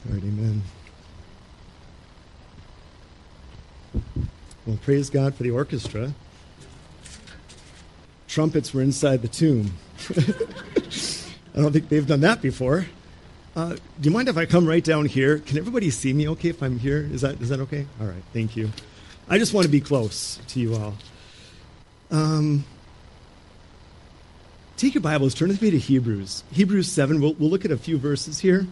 All right, amen. Well, praise God for the orchestra. Trumpets were inside the tomb. I don't think they've done that before. Do you mind if I come right down here? Can everybody see me okay if I'm here? Is that okay? All right, thank you. I just want to be close to you all. Take your Bibles, turn with me to Hebrews. Hebrews 7, we'll look at a few verses here.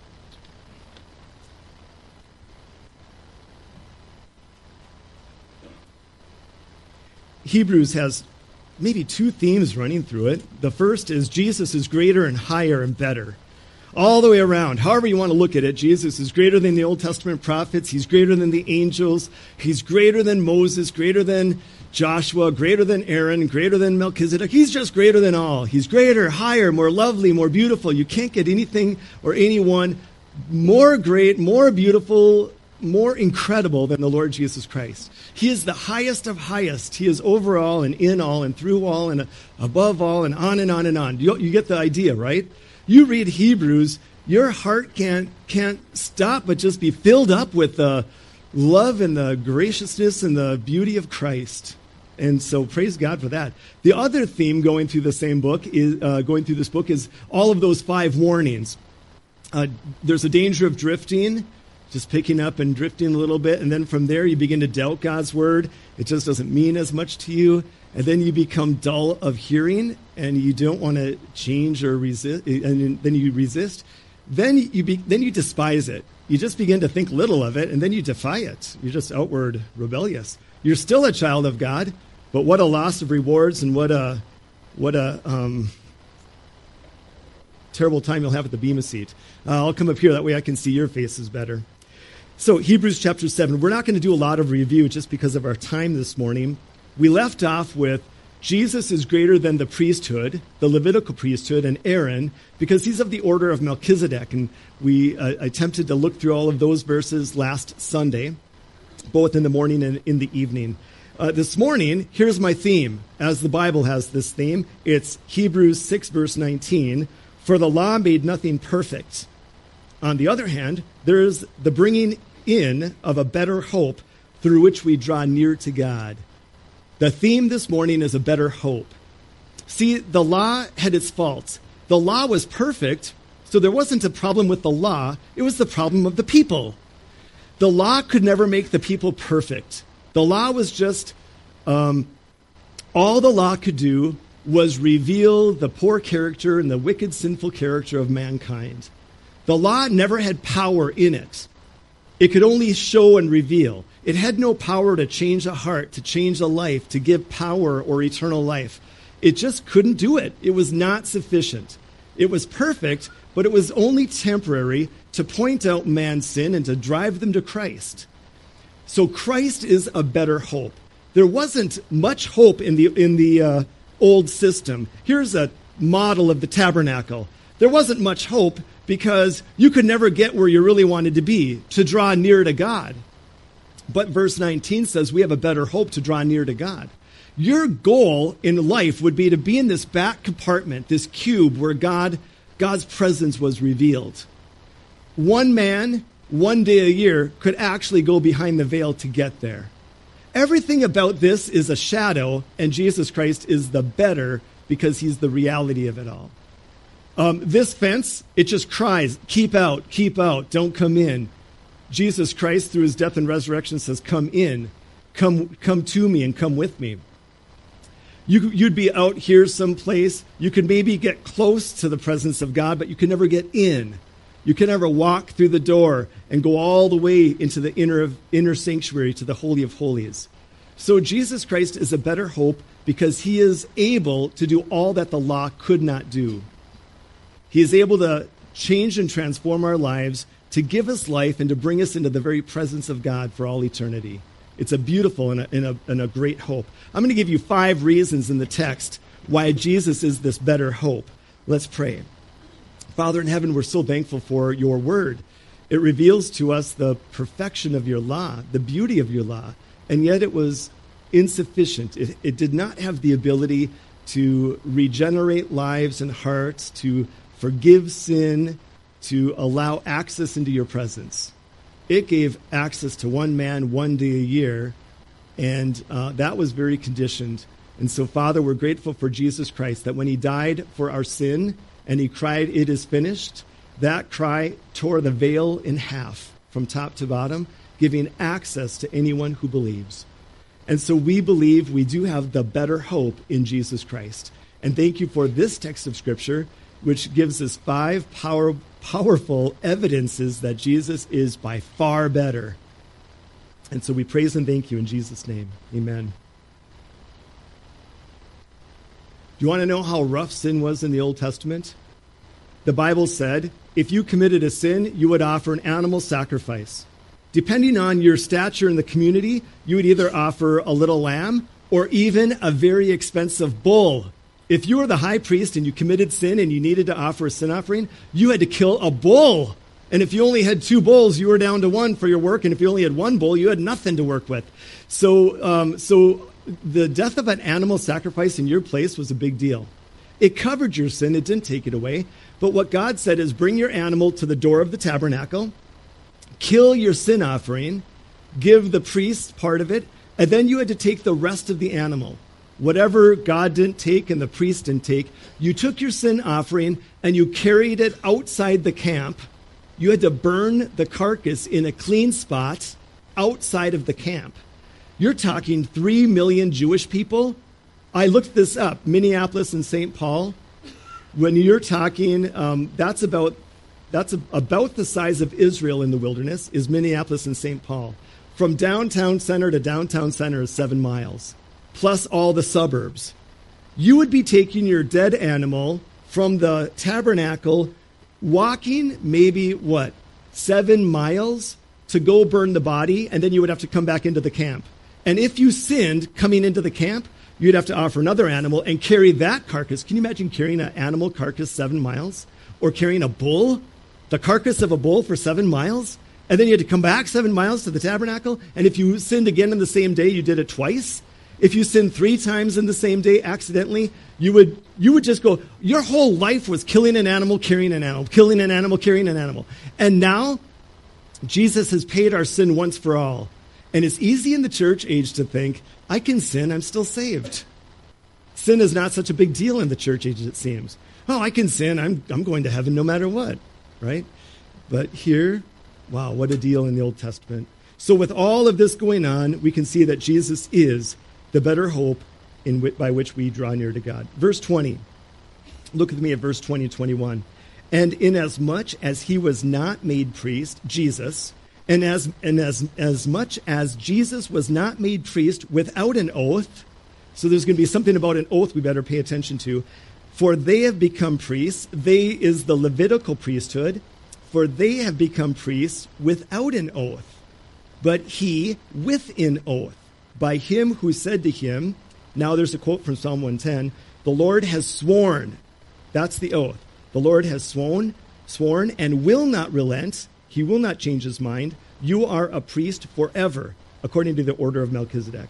Hebrews has maybe two themes running through it. The first is Jesus is greater and higher and better. All the way around, however you want to look at it, Jesus is greater than the Old Testament prophets. He's greater than the angels. He's greater than Moses, greater than Joshua, greater than Aaron, greater than Melchizedek. He's just greater than all. He's greater, higher, more lovely, more beautiful. You can't get anything or anyone more great, more beautiful, more incredible than the Lord Jesus Christ. He is the highest of highest. He is over all and in all and through all and above all and on and on and on. You get the idea, right? You read Hebrews, your heart can't stop but just be filled up with the love and the graciousness and the beauty of Christ. And so praise God for that. The other theme going through the same book is all of those 5 warnings. There's a danger of drifting, just picking up and drifting a little bit, and then from there you begin to doubt God's word. It just doesn't mean as much to you, and then you become dull of hearing, and you don't want to change or resist, and then you resist. Then you despise it. You just begin to think little of it, and then you defy it. You're just outward rebellious. You're still a child of God, but what a loss of rewards, and what a terrible time you'll have at the Bema seat. I'll come up here, that way I can see your faces better. So Hebrews chapter 7, we're not going to do a lot of review just because of our time this morning. We left off with Jesus is greater than the priesthood, the Levitical priesthood, and Aaron, because he's of the order of Melchizedek. And we attempted to look through all of those verses last Sunday, both in the morning and in the evening. This morning, here's my theme, as the Bible has this theme. It's Hebrews 6, verse 19, for the law made nothing perfect. On the other hand, there's the bringing in of a better hope through which we draw near to God. The theme this morning is a better hope. See, the law had its faults. The law was perfect, so there wasn't a problem with the law. It was the problem of the people. The law could never make the people perfect. The law was just, all the law could do was reveal the poor character and the wicked, sinful character of mankind. The law never had power in it. It could only show and reveal. It had no power to change a heart, to change a life, to give power or eternal life. It just couldn't do it. It was not sufficient. It was perfect, but it was only temporary to point out man's sin and to drive them to Christ. So Christ is a better hope. There wasn't much hope in the old system. Here's a model of the tabernacle. There wasn't much hope because you could never get where you really wanted to be, to draw near to God. But verse 19 says we have a better hope to draw near to God. Your goal in life would be to be in this back compartment, this cube where God's presence was revealed. One man, one day a year, could actually go behind the veil to get there. Everything about this is a shadow, and Jesus Christ is the better because he's the reality of it all. This fence, it just cries, keep out, don't come in. Jesus Christ, through his death and resurrection, says, come in, come to me and come with me. You'd be out here someplace. You could maybe get close to the presence of God, but you could never get in. You can never walk through the door and go all the way into the inner sanctuary, to the Holy of Holies. So Jesus Christ is a better hope because he is able to do all that the law could not do. He is able to change and transform our lives, to give us life, and to bring us into the very presence of God for all eternity. It's a beautiful and a great hope. I'm going to give you 5 reasons in the text why Jesus is this better hope. Let's pray. Father in heaven, we're so thankful for your word. It reveals to us the perfection of your law, the beauty of your law, and yet it was insufficient. It did not have the ability to regenerate lives and hearts, to forgive sin, to allow access into your presence. It gave access to one man 1 day a year, and that was very conditioned. And so, Father, we're grateful for Jesus Christ, that when he died for our sin and he cried, "It is finished," that cry tore the veil in half from top to bottom, giving access to anyone who believes. And so we believe we do have the better hope in Jesus Christ. And thank you for this text of Scripture, which gives us 5 powerful evidences that Jesus is by far better. And so we praise and thank you in Jesus' name. Amen. Do you want to know how rough sin was in the Old Testament? The Bible said, if you committed a sin, you would offer an animal sacrifice. Depending on your stature in the community, you would either offer a little lamb or even a very expensive bull. If you were the high priest and you committed sin and you needed to offer a sin offering, you had to kill a bull. And if you only had 2 bulls, you were down to 1 for your work. And if you only had 1 bull, you had nothing to work with. So the death of an animal sacrifice in your place was a big deal. It covered your sin. It didn't take it away. But what God said is bring your animal to the door of the tabernacle, kill your sin offering, give the priest part of it, and then you had to take the rest of the animal. Whatever God didn't take and the priest didn't take, you took your sin offering and you carried it outside the camp. You had to burn the carcass in a clean spot outside of the camp. You're talking 3 million Jewish people. I looked this up, Minneapolis and St. Paul. When you're talking, that's about the size of Israel in the wilderness, is Minneapolis and St. Paul. From downtown center to downtown center is 7 miles, plus all the suburbs. You would be taking your dead animal from the tabernacle, walking maybe, 7 miles to go burn the body, and then you would have to come back into the camp. And if you sinned coming into the camp, you'd have to offer another animal and carry that carcass. Can you imagine carrying an animal carcass 7 miles? Or carrying a bull, the carcass of a bull for 7 miles? And then you had to come back 7 miles to the tabernacle. And if you sinned again in the same day, you did it twice. If you sinned 3 times in the same day accidentally, you would just go, your whole life was killing an animal, carrying an animal, killing an animal, carrying an animal. And now, Jesus has paid our sin once for all. And it's easy in the church age to think, I can sin, I'm still saved. Sin is not such a big deal in the church age, it seems. Oh, I can sin, I'm going to heaven no matter what, right? But here, wow, what a deal in the Old Testament. So with all of this going on, we can see that Jesus is the better hope by which we draw near to God. Verse 20. Look with me at verse 20 and 21. And inasmuch as he was not made priest, Jesus, and as much as Jesus was not made priest without an oath, so there's going to be something about an oath we better pay attention to. For they have become priests. They is the Levitical priesthood. For they have become priests without an oath. But he with an oath. By him who said to him, now there's a quote from Psalm 110, the Lord has sworn. That's the oath. The Lord has sworn and will not relent. He will not change his mind. You are a priest forever, according to the order of Melchizedek.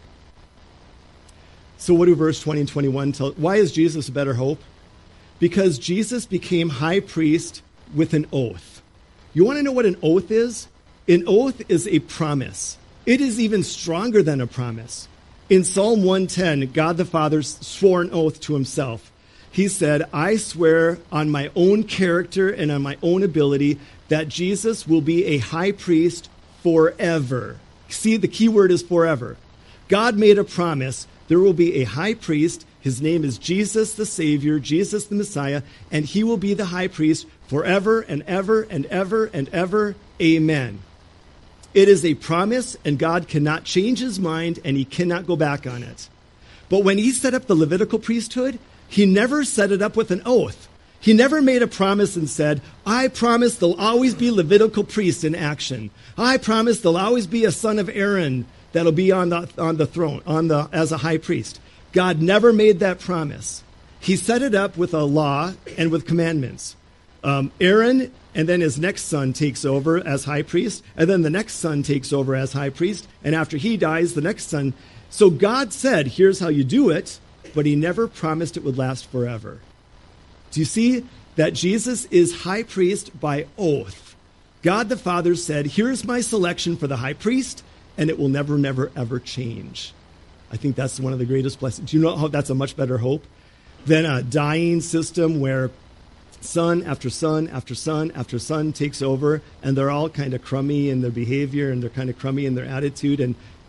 So what do verse 20 and 21 tell? Why is Jesus a better hope? Because Jesus became high priest with an oath. You want to know what an oath is? An oath is a promise. It is even stronger than a promise. In Psalm 110, God the Father swore an oath to himself. He said, I swear on my own character and on my own ability that Jesus will be a high priest forever. See, the key word is forever. God made a promise. There will be a high priest. His name is Jesus the Savior, Jesus the Messiah, and he will be the high priest forever and ever and ever and ever. Amen. It is a promise, and God cannot change his mind, and he cannot go back on it. But when he set up the Levitical priesthood, he never set it up with an oath. He never made a promise and said, I promise there'll always be Levitical priests in action. I promise there'll always be a son of Aaron that'll be on the throne, as a high priest. God never made that promise. He set it up with a law and with commandments. Aaron and then his next son takes over as high priest, and then the next son takes over as high priest, and after he dies, the next son. So God said, here's how you do it, but he never promised it would last forever. Do you see? that Jesus is high priest by oath. God the Father said, here's my selection for the high priest, and it will never, never, ever change. I think that's one of the greatest blessings. Do you know how that's a much better hope than a dying system where son after son after son after son takes over, and they're all kind of crummy in their behavior, and they're kind of crummy in their attitude,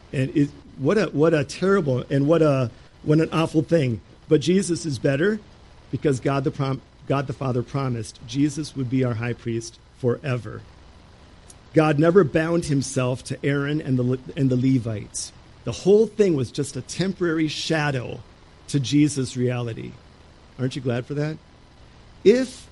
what a terrible and what an awful thing. But Jesus is better because God the Father promised Jesus would be our high priest forever. God never bound himself to Aaron and the Levites. The whole thing was just a temporary shadow to Jesus' reality. Aren't you glad for that? If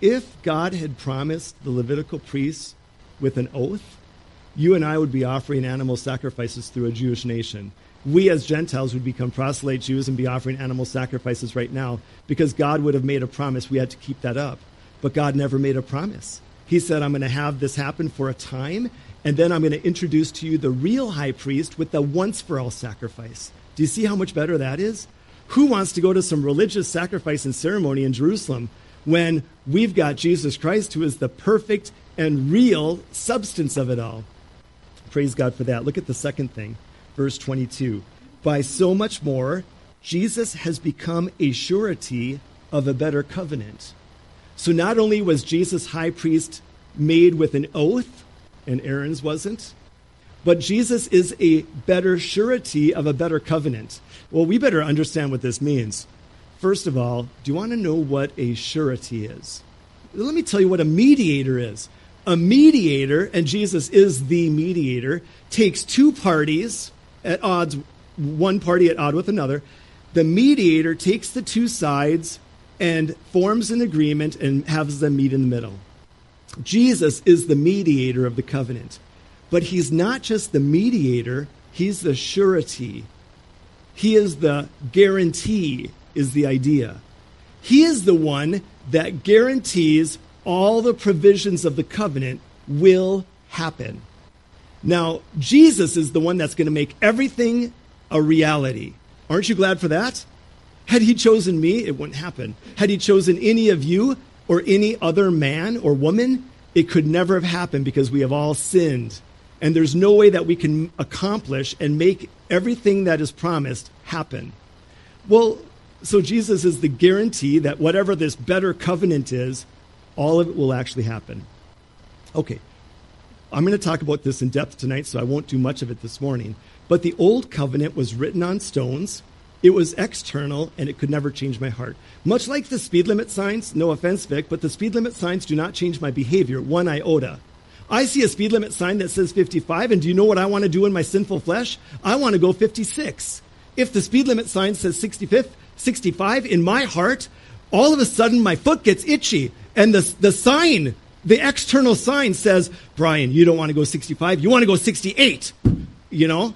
God had promised the Levitical priests with an oath, you and I would be offering animal sacrifices through a Jewish nation. We as Gentiles would become proselyte Jews and be offering animal sacrifices right now because God would have made a promise. We had to keep that up. But God never made a promise. He said, I'm going to have this happen for a time, and then I'm going to introduce to you the real high priest with the once-for-all sacrifice. Do you see how much better that is? Who wants to go to some religious sacrifice and ceremony in Jerusalem when we've got Jesus Christ, who is the perfect and real substance of it all? Praise God for that. Look at the second thing, verse 22. By so much more, Jesus has become a surety of a better covenant. So not only was Jesus high priest made with an oath, and Aaron's wasn't, but Jesus is a better surety of a better covenant. Well, we better understand what this means. First of all, do you want to know what a surety is? Let me tell you what a mediator is. A mediator, and Jesus is the mediator, takes two parties at odds, one party at odds with another. The mediator takes the two sides and forms an agreement and has them meet in the middle. Jesus is the mediator of the covenant. But he's not just the mediator, he's the surety. He is the guarantee, is the idea. He is the one that guarantees all the provisions of the covenant will happen. Now, Jesus is the one that's going to make everything a reality. Aren't you glad for that? Had he chosen me, it wouldn't happen. Had he chosen any of you or any other man or woman, it could never have happened because we have all sinned. And there's no way that we can accomplish and make everything that is promised happen. Well, so Jesus is the guarantee that whatever this better covenant is, all of it will actually happen. Okay, I'm going to talk about this in depth tonight, so I won't do much of it this morning. But the old covenant was written on stones. It was external, and it could never change my heart. Much like the speed limit signs, no offense, Vic, but the speed limit signs do not change my behavior one iota. I see a speed limit sign that says 55, and do you know what I want to do in my sinful flesh? I want to go 56. If the speed limit sign says 65, in my heart, all of a sudden my foot gets itchy, and the sign, the external sign says, Brian, you don't want to go 65, you want to go 68, you know?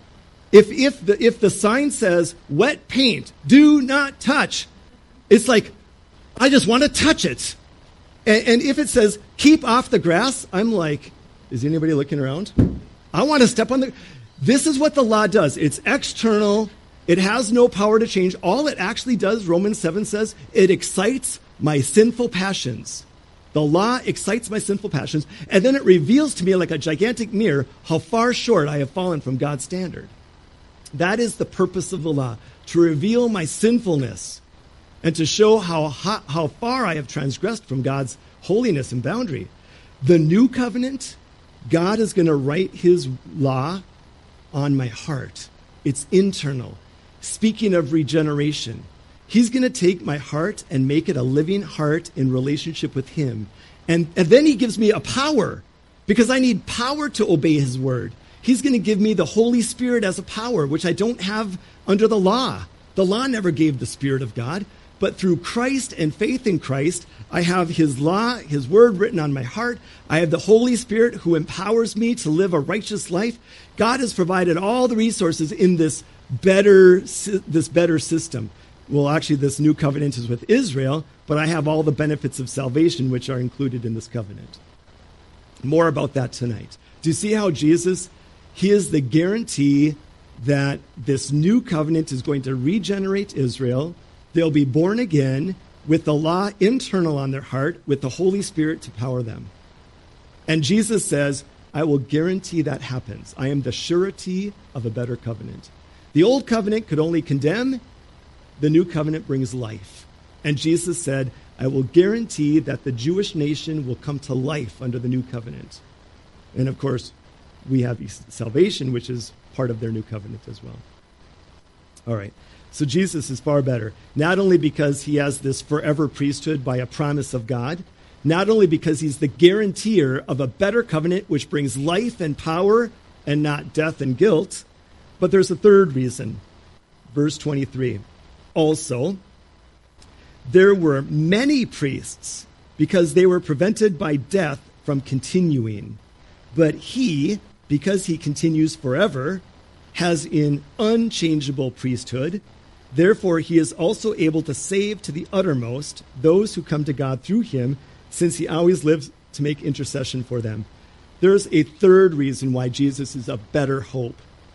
If the sign says wet paint, do not touch, it's like, I just want to touch it. And if it says keep off the grass, I'm like, is anybody looking around? I want to step on the... This is what the law does. It's external. It has no power to change. All it actually does, Romans 7 says, it excites my sinful passions. The law excites my sinful passions, and then it reveals to me like a gigantic mirror how far short I have fallen from God's standard. That is the purpose of the law, to reveal my sinfulness and to show how far I have transgressed from God's holiness and boundary. The new covenant, God is going to write his law on my heart. It's internal. Speaking of regeneration, he's going to take my heart and make it a living heart in relationship with him. And then he gives me a power, because I need power to obey his word. He's going to give me the Holy Spirit as a power, which I don't have under the law. The law never gave the Spirit of God. But through Christ and faith in Christ, I have his law, his word written on my heart. I have the Holy Spirit who empowers me to live a righteous life. God has provided all the resources in this better system. Well, actually, this new covenant is with Israel, but I have all the benefits of salvation which are included in this covenant. More about that tonight. Do you see how Jesus, he is the guarantee that this new covenant is going to regenerate Israel. They'll be born again, with the law internal on their heart, with the Holy Spirit to power them. And Jesus says, I will guarantee that happens. I am the surety of a better covenant. The old covenant could only condemn. The new covenant brings life. And Jesus said, I will guarantee that the Jewish nation will come to life under the new covenant. And of course, we have salvation, which is part of their new covenant as well. All right. So Jesus is far better, not only because he has this forever priesthood by a promise of God, not only because he's the guarantor of a better covenant which brings life and power and not death and guilt, but there's a third reason. Verse 23. Also, there were many priests because they were prevented by death from continuing. But he, because he continues forever, has an unchangeable priesthood. Therefore, he is also able to save to the uttermost those who come to God through him, since he always lives to make intercession for them. There's a third reason why Jesus is a better hope.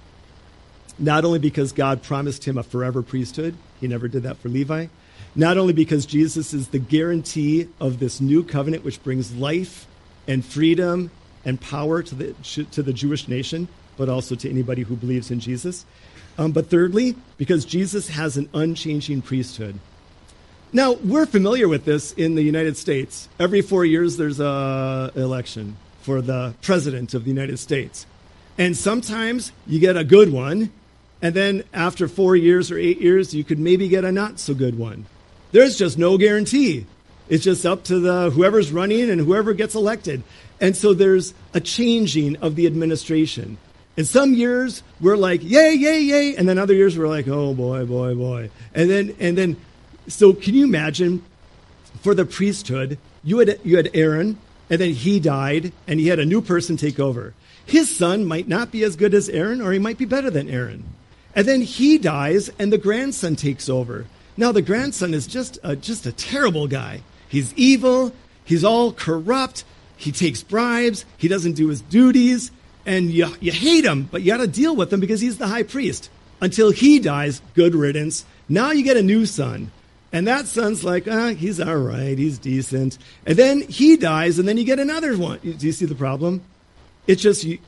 Not only because God promised him a forever priesthood, he never did that for Levi. Not only because Jesus is the guarantee of this new covenant which brings life and freedom and power to the Jewish nation, but also to anybody who believes in Jesus. But thirdly, because Jesus has an unchanging priesthood. Now, we're familiar with this in the United States. Every 4 years, there's an election for the president of the United States. And sometimes you get a good one, and then after 4 years or 8 years, you could maybe get a not-so-good one. There's just no guarantee. It's just up to whoever's running and whoever gets elected. And so there's a changing of the administration. In some years, we're like, yay, yay, yay. And then other years, we're like, oh, boy, boy, boy. And then, so can you imagine, for the priesthood, you had Aaron, and then he died, and he had a new person take over. His son might not be as good as Aaron, or he might be better than Aaron. And then he dies, and the grandson takes over. Now, the grandson is just a terrible guy. He's evil. He's all corrupt. He takes bribes. He doesn't do his duties. And you hate him, but you got to deal with him because he's the high priest. Until he dies, good riddance. Now you get a new son. And that son's like, he's all right. He's decent. And then he dies, and then you get another one. Do you see the problem? It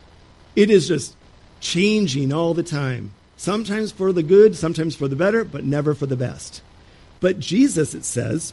is just changing all the time. Sometimes for the good, sometimes for the better, but never for the best. But Jesus, it says,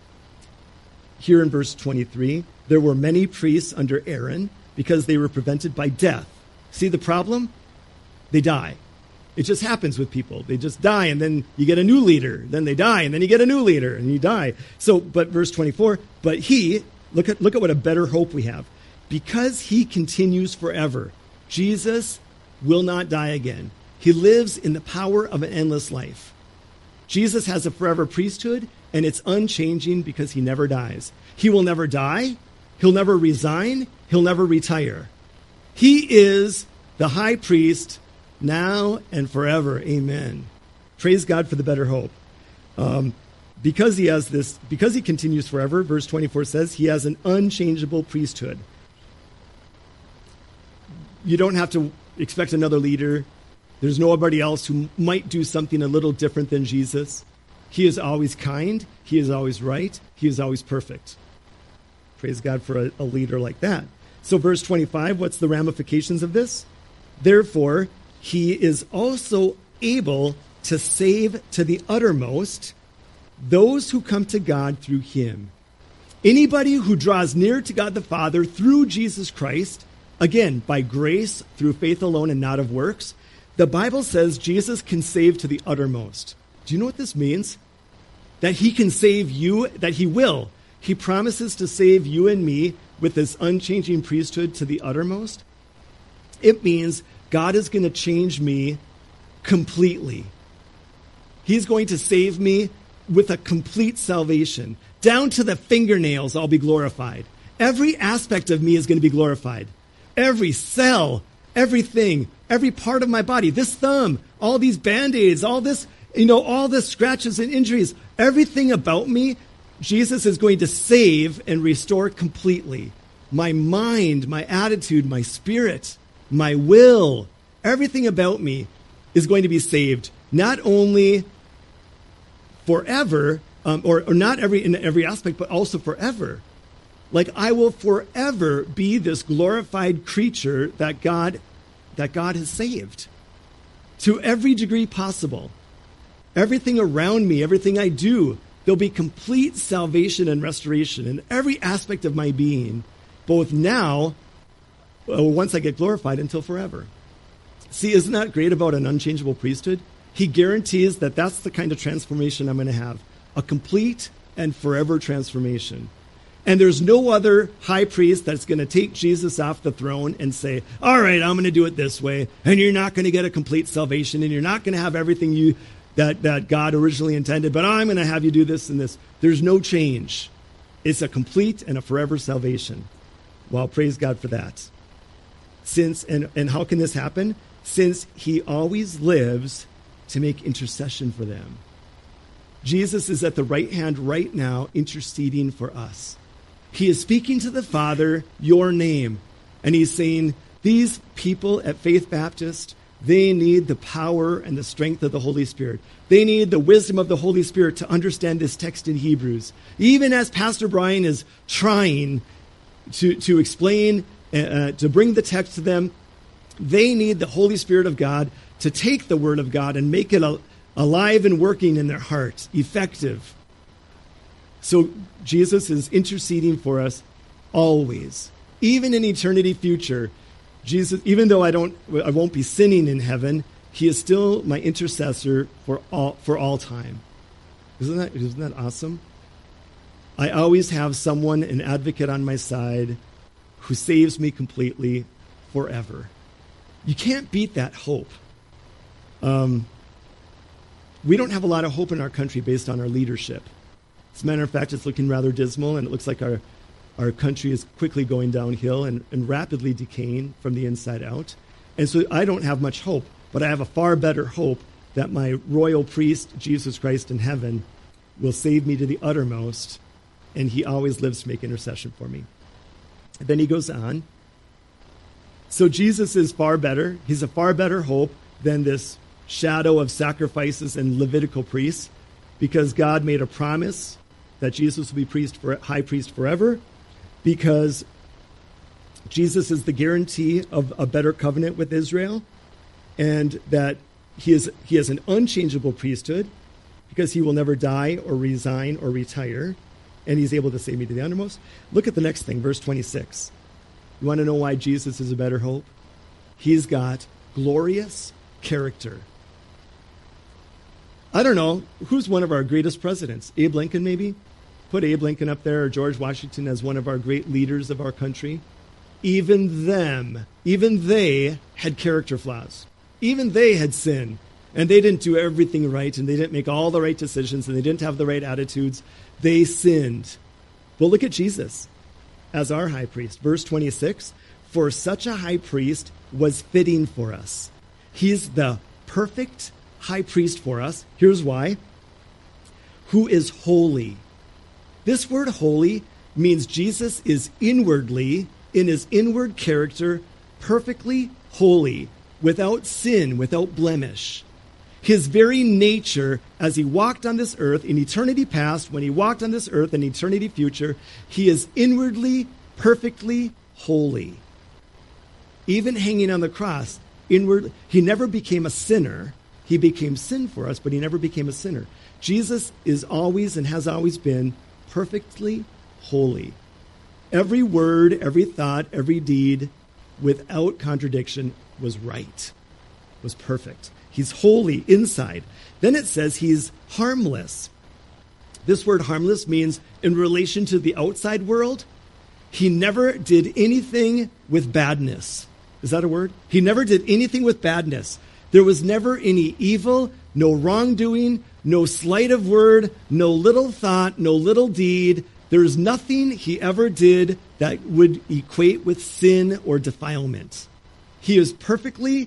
here in verse 23, there were many priests under Aaron because they were prevented by death. See the problem? They die. It just happens with people. They just die, and then you get a new leader. Then they die, and then you get a new leader, and you die. So, but verse 24, but he, look at what a better hope we have. Because he continues forever, Jesus will not die again. He lives in the power of an endless life. Jesus has a forever priesthood, and it's unchanging because he never dies. He will never die. He'll never resign. He'll never retire. He is the high priest now and forever. Amen. Praise God for the better hope. Because he continues forever, verse 24 says, he has an unchangeable priesthood. You don't have to expect another leader. There's nobody else who might do something a little different than Jesus. He is always kind. He is always right. He is always perfect. Praise God for a leader like that. So verse 25, what's the ramifications of this? Therefore, he is also able to save to the uttermost those who come to God through him. Anybody who draws near to God the Father through Jesus Christ, again, by grace, through faith alone and not of works, the Bible says Jesus can save to the uttermost. Do you know what this means? That he can save you, that he will. He promises to save you and me with this unchanging priesthood to the uttermost. It means God is going to change me completely. He's going to save me with a complete salvation. Down to the fingernails, I'll be glorified. Every aspect of me is going to be glorified. Every cell, everything, every part of my body, this thumb, all these Band-Aids, all this, all the scratches and injuries, everything about me, Jesus is going to save and restore completely. My mind, my attitude, my spirit, my will, everything about me is going to be saved. Not only forever, or not in every aspect, but also forever. Like, I will forever be this glorified creature that God has saved to every degree possible. Everything around me, everything I do, there'll be complete salvation and restoration in every aspect of my being, both now, once I get glorified, until forever. See, isn't that great about an unchangeable priesthood? He guarantees that that's the kind of transformation I'm going to have, a complete and forever transformation. And there's no other high priest that's going to take Jesus off the throne and say, all right, I'm going to do it this way, and you're not going to get a complete salvation, and you're not going to have everything that God originally intended, but I'm going to have you do this and this. There's no change. It's a complete and a forever salvation. Well, praise God for that. And how can this happen? Since he always lives to make intercession for them. Jesus is at the right hand right now interceding for us. He is speaking to the Father, your name, and he's saying, these people at Faith Baptist, they need the power and the strength of the Holy Spirit. They need the wisdom of the Holy Spirit to understand this text in Hebrews. Even as Pastor Brian is trying to explain, to bring the text to them, they need the Holy Spirit of God to take the Word of God and make it alive and working in their hearts, effective. So Jesus is interceding for us always, even in eternity future. Jesus, even though I won't be sinning in heaven, he is still my intercessor for all time. Isn't that awesome? I always have someone, an advocate on my side, who saves me completely forever. You can't beat that hope. We don't have a lot of hope in our country based on our leadership. As a matter of fact, it's looking rather dismal, and it looks like our country is quickly going downhill and rapidly decaying from the inside out. And so I don't have much hope, but I have a far better hope that my royal priest, Jesus Christ in heaven, will save me to the uttermost, and he always lives to make intercession for me. And then he goes on. So Jesus is far better. He's a far better hope than this shadow of sacrifices and Levitical priests, because God made a promise that Jesus will be high priest forever, because Jesus is the guarantee of a better covenant with Israel, and that he has an unchangeable priesthood, because he will never die or resign or retire, and he's able to save me to the uttermost. Look at the next thing, verse 26. You want to know why Jesus is a better hope? He's got glorious character. I don't know, who's one of our greatest presidents? Abe Lincoln, maybe? Put Abe Lincoln up there, or George Washington as one of our great leaders of our country. Even they had character flaws. Even they had sin. And they didn't do everything right, and they didn't make all the right decisions, and they didn't have the right attitudes. They sinned. Well, look at Jesus as our high priest. Verse 26, for such a high priest was fitting for us. He's the perfect high priest for us. Here's why. Who is holy. This word holy means Jesus is inwardly, in his inward character, perfectly holy, without sin, without blemish. His very nature, as he walked on this earth in eternity past, when he walked on this earth in eternity future, he is inwardly, perfectly holy. Even hanging on the cross, inwardly, he never became a sinner. He became sin for us, but he never became a sinner. Jesus is always and has always been perfectly holy. Every word, every thought, every deed, without contradiction, was right, was perfect. He's holy inside. Then it says he's harmless. This word harmless means in relation to the outside world, he never did anything with badness. Is that a word? He never did anything with badness. There was never any evil, no wrongdoing, no sleight of word, no little thought, no little deed. There's nothing he ever did that would equate with sin or defilement. He is perfectly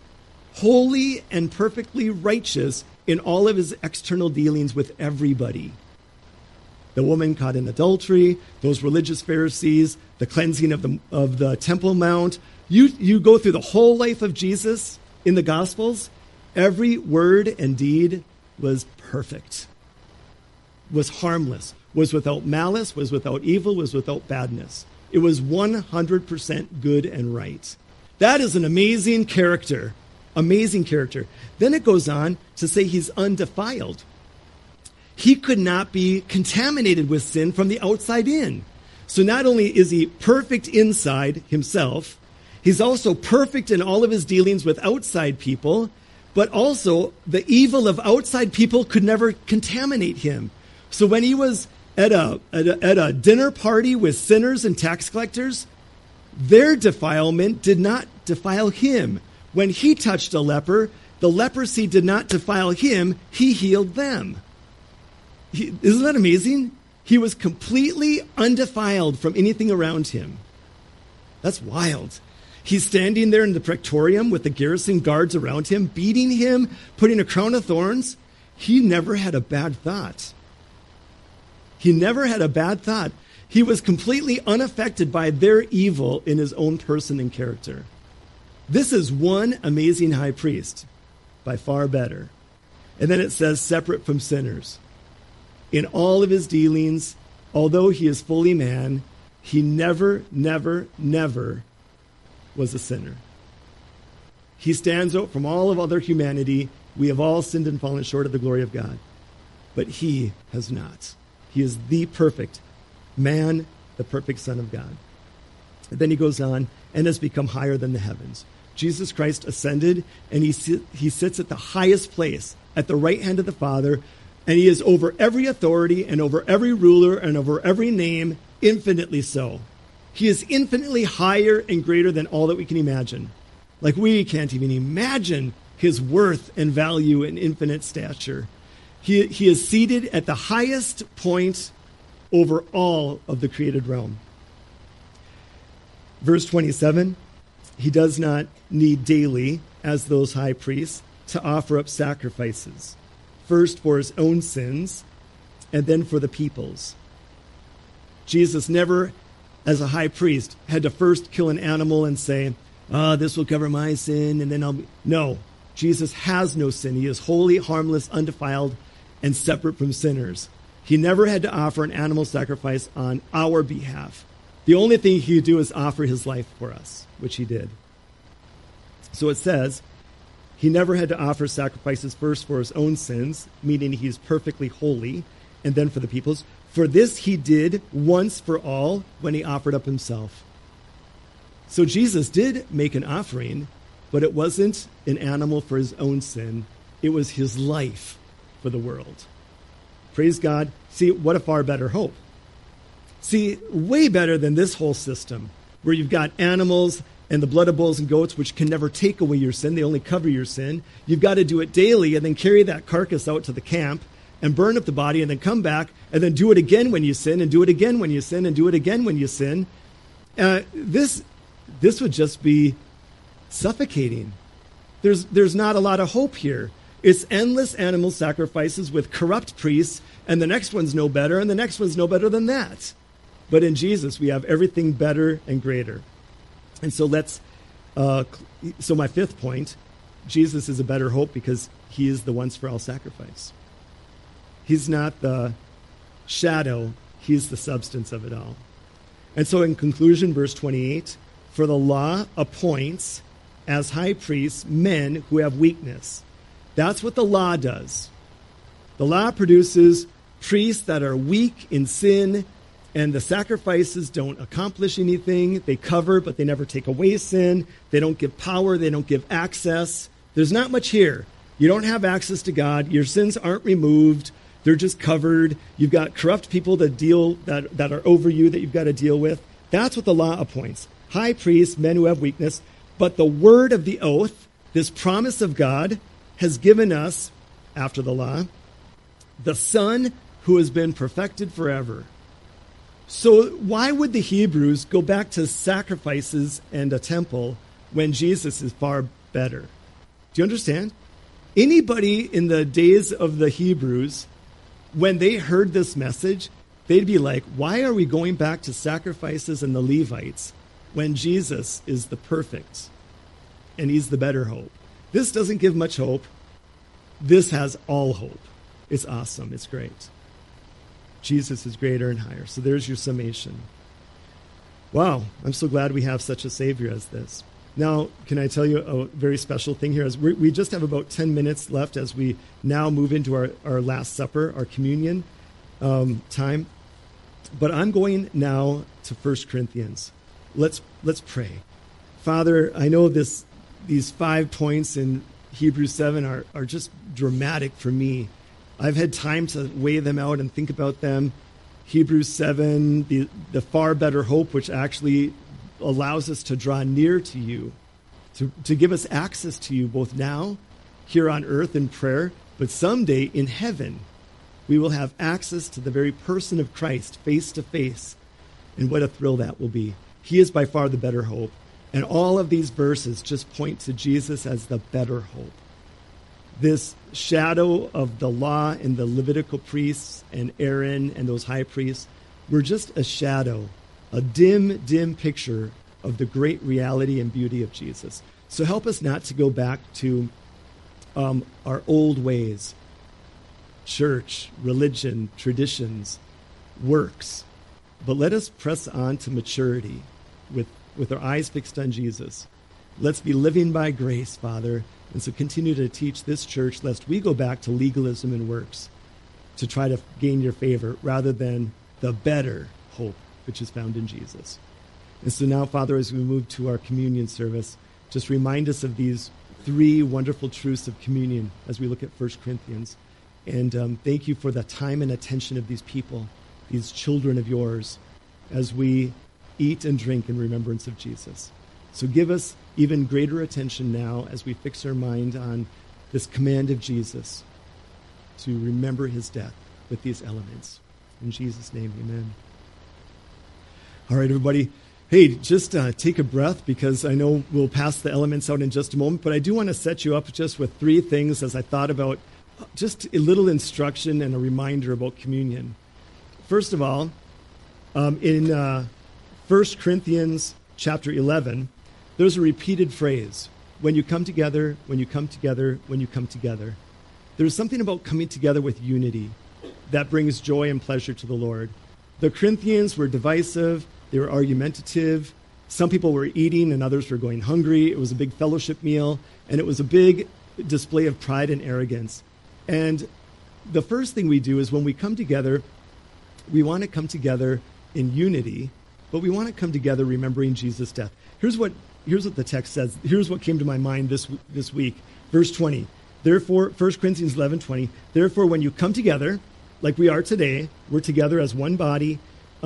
holy and perfectly righteous in all of his external dealings with everybody. The woman caught in adultery, those religious Pharisees, the cleansing of the Temple Mount. You go through the whole life of Jesus in the Gospels, every word and deed was perfect. was harmless, was without malice, was without evil, was without badness. It was 100% good and right. That is an amazing character. Amazing character. Then it goes on to say he's undefiled. He could not be contaminated with sin from the outside in. So not only is he perfect inside himself, he's also perfect in all of his dealings with outside people, but also the evil of outside people could never contaminate him. So when he was at a dinner party with sinners and tax collectors, their defilement did not defile him. When he touched a leper, the leprosy did not defile him. He healed them. Isn't that amazing? He was completely undefiled from anything around him. That's wild. He's standing there in the Praetorium with the garrison guards around him, beating him, putting a crown of thorns. He never had a bad thought. He never had a bad thought. He was completely unaffected by their evil in his own person and character. This is one amazing high priest, by far better. And then it says, separate from sinners. In all of his dealings, although he is fully man, he never was a sinner. He stands out from all of other humanity. We have all sinned and fallen short of the glory of God. But he has not. He is the perfect man, the perfect Son of God. And then he goes on and has become higher than the heavens. Jesus Christ ascended, and he sits at the highest place, at the right hand of the Father, and he is over every authority and over every ruler and over every name, infinitely so. He is infinitely higher and greater than all that we can imagine. Like we can't even imagine his worth and value and infinite stature. He is seated at the highest point over all of the created realm. Verse 27, he does not need daily, as those high priests, to offer up sacrifices, first for his own sins and then for the people's. Jesus never, as a high priest, had to first kill an animal and say, this will cover my sin, and then I'll be... No, Jesus has no sin. He is holy, harmless, undefiled, and separate from sinners. He never had to offer an animal sacrifice on our behalf. The only thing he could do is offer his life for us, which he did. So it says, he never had to offer sacrifices first for his own sins, meaning he's perfectly holy, and then for the people's. For this he did once for all when he offered up himself. So Jesus did make an offering, but it wasn't an animal for his own sin. It was his life for the world. Praise God. See, what a far better hope. See, way better than this whole system, where you've got animals and the blood of bulls and goats, which can never take away your sin. They only cover your sin. You've got to do it daily and then carry that carcass out to the camp and burn up the body and then come back and then do it again when you sin and do it again when you sin and do it again when you sin. This would just be suffocating. There's not a lot of hope here. It's endless animal sacrifices with corrupt priests, and the next one's no better, and the next one's no better than that. But in Jesus, we have everything better and greater. And so so my fifth point, Jesus is a better hope because he is the once for all sacrifice. He's not the shadow, he's the substance of it all. And so in conclusion, verse 28, for the law appoints as high priests men who have weakness. That's what the law does. The law produces priests that are weak in sin, and the sacrifices don't accomplish anything. They cover, but they never take away sin. They don't give power. They don't give access. There's not much here. You don't have access to God. Your sins aren't removed. They're just covered. You've got corrupt people that are over you that you've got to deal with. That's what the law appoints. High priests, men who have weakness. But the word of the oath, this promise of God, has given us, after the law, the Son who has been perfected forever. So why would the Hebrews go back to sacrifices and a temple when Jesus is far better? Do you understand? Anybody in the days of the Hebrews, when they heard this message, they'd be like, why are we going back to sacrifices and the Levites when Jesus is the perfect and he's the better hope? This doesn't give much hope. This has all hope. It's awesome. It's great. Jesus is greater and higher. So there's your summation. Wow, I'm so glad we have such a Savior as this. Now, can I tell you a very special thing here? As we just have about 10 minutes left as we now move into our Last Supper, our communion time. But I'm going now to 1 Corinthians. Let's pray. Father, I know these 5 points in Hebrews 7 are just dramatic for me. I've had time to weigh them out and think about them. Hebrews 7, the far better hope, which actually allows us to draw near to you, to give us access to you both now, here on earth in prayer, but someday in heaven, we will have access to the very person of Christ face to face. And what a thrill that will be. He is by far the better hope. And all of these verses just point to Jesus as the better hope. This shadow of the law and the Levitical priests and Aaron and those high priests were just a shadow, a dim picture of the great reality and beauty of Jesus. So help us not to go back to our old ways, church, religion, traditions, works, but let us press on to maturity with our eyes fixed on Jesus. Let's be living by grace, Father, and so continue to teach this church lest we go back to legalism and works to try to gain your favor rather than the better hope which is found in Jesus. And so now, Father, as we move to our communion service, just remind us of these 3 wonderful truths of communion as we look at 1 Corinthians. And thank you for the time and attention of these people, these children of yours, as we eat and drink in remembrance of Jesus. So give us even greater attention now as we fix our mind on this command of Jesus to remember his death with these elements. In Jesus' name, amen. All right, everybody. Hey, just take a breath because I know we'll pass the elements out in just a moment, but I do want to set you up just with 3 things as I thought about just a little instruction and a reminder about communion. First of all, in 1 Corinthians chapter 11, there's a repeated phrase, when you come together, when you come together, when you come together. There's something about coming together with unity that brings joy and pleasure to the Lord. The Corinthians were divisive, they were argumentative, some people were eating and others were going hungry. It was a big fellowship meal, and it was a big display of pride and arrogance. And the first thing we do is when we come together, we want to come together in unity, but we want to come together remembering Jesus' death. Here's what the text says. Here's what came to my mind this week. Verse 20. Therefore, 1 Corinthians 11:20. Therefore, when you come together, like we are today, we're together as one body.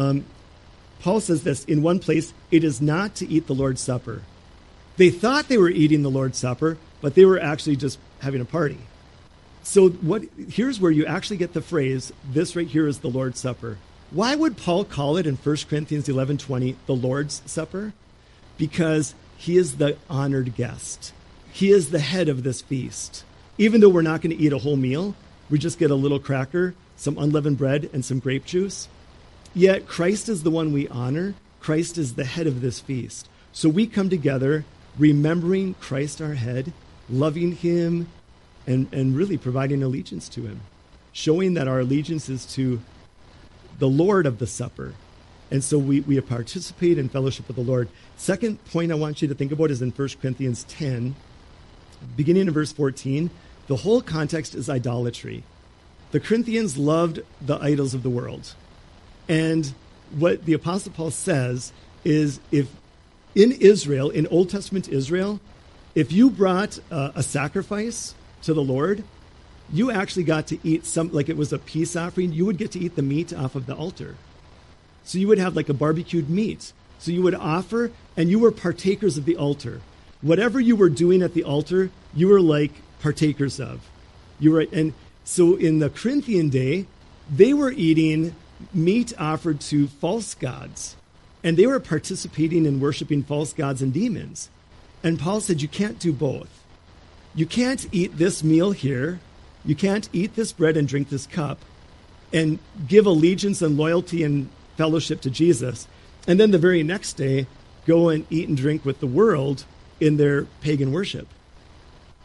Paul says this in one place, it is not to eat the Lord's Supper. They thought they were eating the Lord's Supper, but they were actually just having a party. So here's where you actually get the phrase, this right here is the Lord's Supper. Why would Paul call it in 1 Corinthians 11:20 the Lord's Supper? Because he is the honored guest. He is the head of this feast. Even though we're not going to eat a whole meal, we just get a little cracker, some unleavened bread, and some grape juice. Yet Christ is the one we honor. Christ is the head of this feast. So we come together remembering Christ our head, loving him, and really providing allegiance to him, showing that our allegiance is to the Lord of the supper. And so we participate in fellowship with the Lord. Second point I want you to think about is in 1 Corinthians 10, beginning in verse 14. The whole context is idolatry. The Corinthians loved the idols of the world. And what the Apostle Paul says is if in Israel, in Old Testament Israel, if you brought a sacrifice to the Lord, you actually got to eat like it was a peace offering, you would get to eat the meat off of the altar. So you would have like a barbecued meat. So you would offer, and you were partakers of the altar. Whatever you were doing at the altar, you were like partakers of. And so in the Corinthian day, they were eating meat offered to false gods, and they were participating in worshiping false gods and demons. And Paul said, you can't do both. You can't eat this meal here. You can't eat this bread and drink this cup and give allegiance and loyalty and fellowship to Jesus, and then the very next day go and eat and drink with the world in their pagan worship.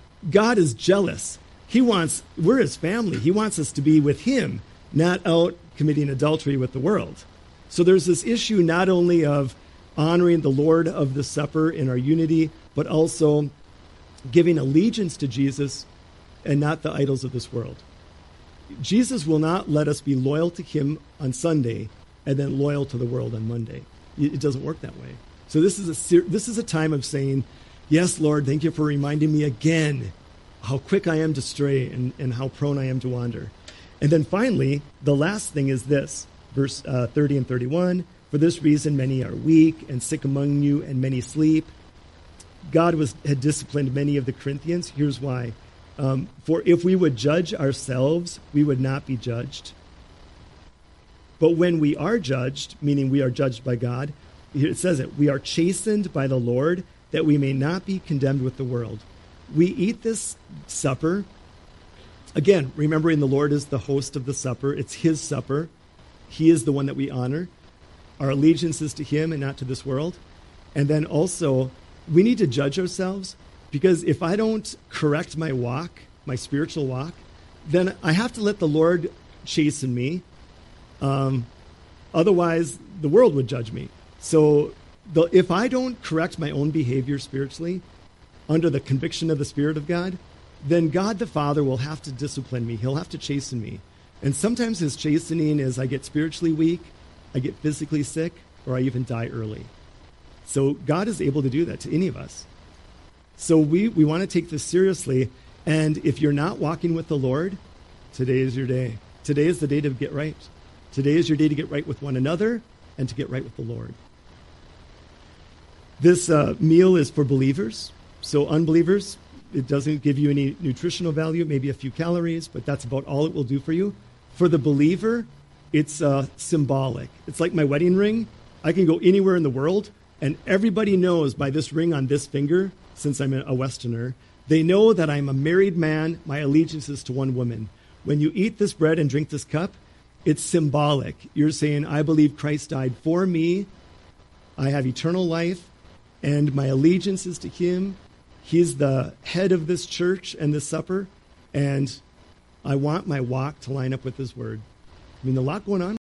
God is jealous. We're his family. He wants us to be with him, not out committing adultery with the world. So there's this issue not only of honoring the Lord of the Supper in our unity, but also giving allegiance to Jesus and not the idols of this world. Jesus will not let us be loyal to him on Sunday and then loyal to the world on Monday. It doesn't work that way. So this is a time of saying, yes, Lord, thank you for reminding me again how quick I am to stray and how prone I am to wander. And then finally, the last thing is this, verse 30 and 31, for this reason many are weak and sick among you, and many sleep. God had disciplined many of the Corinthians. Here's why. For if we would judge ourselves, we would not be judged. But when we are judged, meaning we are judged by God, it says it, we are chastened by the Lord, that we may not be condemned with the world. We eat this supper, again, remembering the Lord is the host of the supper. It's his supper. He is the one that we honor. Our allegiance is to him and not to this world. And then also, we need to judge ourselves, because if I don't correct my walk, my spiritual walk, then I have to let the Lord chasten me. Otherwise, the world would judge me. So if I don't correct my own behavior spiritually under the conviction of the Spirit of God, then God the Father will have to discipline me. He'll have to chasten me. And sometimes his chastening is I get spiritually weak, I get physically sick, or I even die early. So God is able to do that to any of us. So we want to take this seriously. And if you're not walking with the Lord, today is your day. Today is the day to get right. Today is your day to get right with one another and to get right with the Lord. This meal is for believers. So unbelievers, it doesn't give you any nutritional value, maybe a few calories, but that's about all it will do for you. For the believer, it's symbolic. It's like my wedding ring. I can go anywhere in the world, and everybody knows by this ring on this finger, since I'm a Westerner, they know that I'm a married man. My allegiance is to one woman. When you eat this bread and drink this cup, it's symbolic. You're saying, I believe Christ died for me. I have eternal life, and my allegiance is to him. He's the head of this church and this supper, and I want my walk to line up with his word. I mean, a lot going on.